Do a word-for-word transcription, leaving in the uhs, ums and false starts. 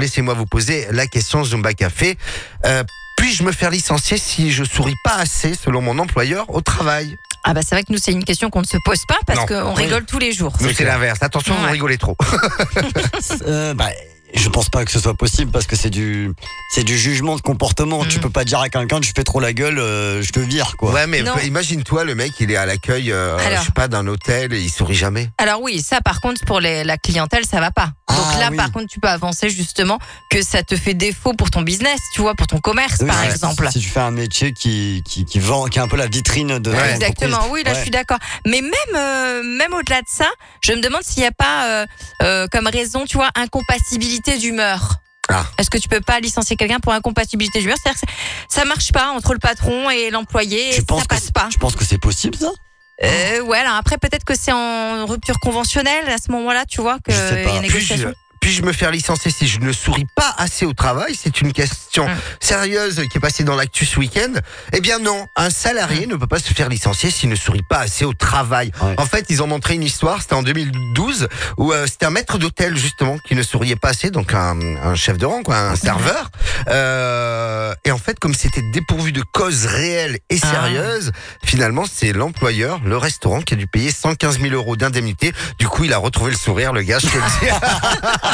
laissez-moi vous poser la question Zumba Café. Euh, puis-je me faire licencier si je souris pas assez selon mon employeur au travail? Ah bah c'est vrai que nous c'est une question qu'on ne se pose pas parce Non. qu'on rigole tous les jours. Nous, c'est l'inverse. Attention, vous Ouais. rigolez trop. Euh, bah, je pense pas que ce soit possible parce que c'est du, c'est du jugement de comportement. Mm. Tu peux pas dire à quelqu'un tu fais trop la gueule, euh, je te vire quoi. Ouais, mais Non. imagine-toi, le mec, il est à l'accueil, euh, Alors. je sais pas, d'un hôtel et il sourit jamais. Alors oui, ça par contre pour les, la clientèle ça va pas. Donc Ah, là oui. par contre tu peux avancer justement que ça te fait défaut pour ton business, tu vois, pour ton commerce Oui, par ouais. exemple. Si tu fais un métier qui, qui, qui vend, qui est un peu la vitrine de. Ouais. l'entreprise. Exactement, oui, là Ouais. je suis d'accord. Mais même euh, même au-delà de ça, je me demande s'il n'y a pas euh, euh, comme raison, tu vois, incompatibilité d'humeur. Ah. Est-ce que tu peux pas licencier quelqu'un pour incompatibilité d'humeur? C'est-à-dire que ça marche pas entre le patron et l'employé, Tu et penses ça que passe c'est- pas. Tu penses que c'est possible ça? Euh, ouais, alors après peut-être que c'est en rupture conventionnelle à ce moment-là, tu vois, que Je sais il pas. y a Puis-je, négociation. puis-je me faire licencier si je ne souris pas assez au travail? C'est une question Mm. sérieuse qui est passée dans l'actu ce week-end. Eh bien non, un salarié ne peut pas se faire licencier s'il ne sourit pas assez au travail. Ouais. En fait, ils ont montré une histoire, c'était en deux mille douze, où euh, c'était un maître d'hôtel justement qui ne souriait pas assez, donc un, un chef de rang, quoi, un serveur. Euh, et en fait, comme c'était dépourvu de cause réelle et Ah. sérieuse, finalement, c'est l'employeur, le restaurant, qui a dû payer cent quinze mille euros d'indemnité. Du coup, il a retrouvé le sourire, le gars, je te le dis.